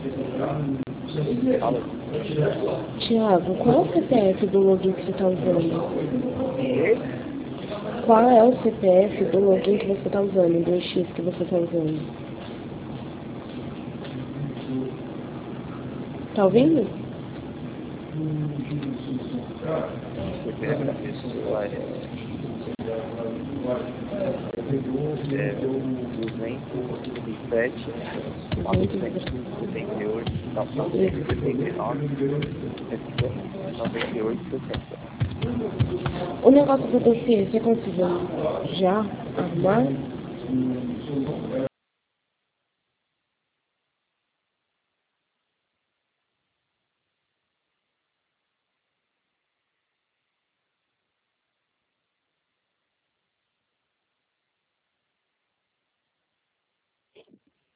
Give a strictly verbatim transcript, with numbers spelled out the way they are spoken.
Fala. Tiago, qual é o C P F do login que você está usando? E? Qual é o C P F do login que você está usando, do X que você está usando? Tá ouvindo? C P F da pessoa é... É duzentos e sete, novecentos e setenta e oito, não, novecentos e setenta e nove, noventa e oito, sessenta. O negócio do dossiê, você conseguiu já arrumar?